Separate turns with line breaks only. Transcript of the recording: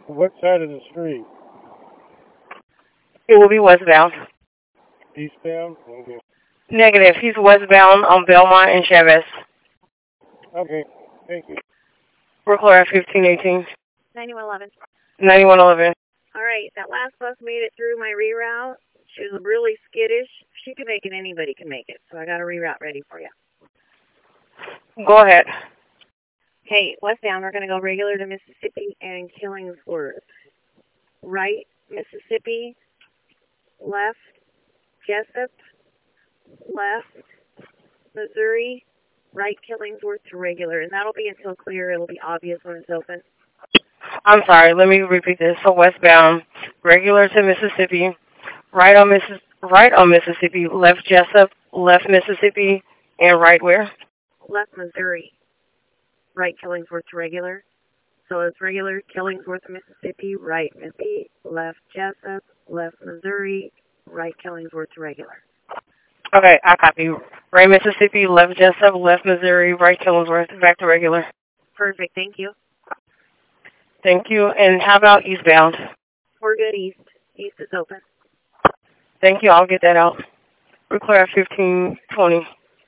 What side of the street?
It will be westbound.
Eastbound? Okay.
Negative. He's westbound on Belmont and Chavez.
Okay. Thank you.
Brookline 1518.
9111.
9111.
All right, that last bus made it through my reroute. She was really skittish. If she can make it, anybody can make it. So I got a reroute ready for you.
Go ahead.
Okay, westbound, we're going to go regular to Mississippi and Killingsworth. Right, Mississippi. Left, Jessup. Left, Missouri. Right, Killingsworth to regular. And that'll be until clear. It'll be obvious when it's open.
I'm sorry, let me repeat this. So westbound, regular to Mississippi, right on Mississippi, left Jessup, left Mississippi, and right where?
Left Missouri. Right Killingsworth to regular. So it's regular, Killingsworth, Mississippi, right Mississippi, left Jessup, left Missouri, right Killingsworth to regular.
Okay, I copy. Right Mississippi, left Jessup, left Missouri, right Killingsworth, back to regular.
Perfect, thank you.
Thank you. And how about eastbound?
We're good east. East is open.
Thank you. I'll get that out. We're clear at 1520.